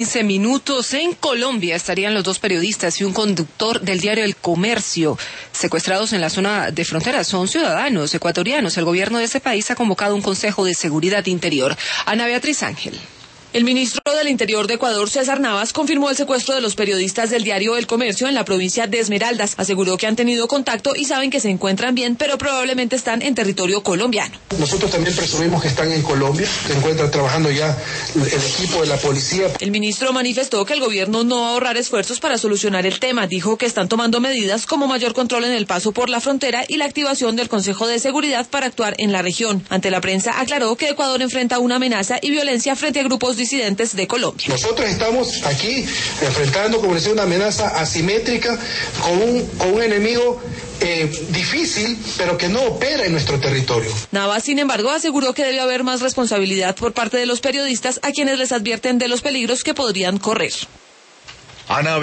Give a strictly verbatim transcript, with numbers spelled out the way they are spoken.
quince minutos en Colombia estarían los dos periodistas y un conductor del diario El Comercio secuestrados en la zona de frontera. Son ciudadanos ecuatorianos. El gobierno de ese país ha convocado un Consejo de Seguridad Interior. Ana Beatriz Ángel. El ministro del Interior de Ecuador, César Navas, confirmó el secuestro de los periodistas del diario El Comercio en la provincia de Esmeraldas. Aseguró que han tenido contacto y saben que se encuentran bien, pero probablemente están en territorio colombiano. Nosotros también presumimos que están en Colombia, se encuentran trabajando ya el equipo de la policía. El ministro manifestó que el gobierno no va a ahorrar esfuerzos para solucionar el tema. Dijo que están tomando medidas como mayor control en el paso por la frontera y la activación del Consejo de Seguridad para actuar en la región. Ante la prensa aclaró que Ecuador enfrenta una amenaza y violencia frente a grupos disidentes de Colombia. Nosotros estamos aquí enfrentando, como decía, una amenaza asimétrica con un, con un enemigo eh, difícil, pero que no opera en nuestro territorio. Navas, sin embargo, aseguró que debe haber más responsabilidad por parte de los periodistas a quienes les advierten de los peligros que podrían correr. Ana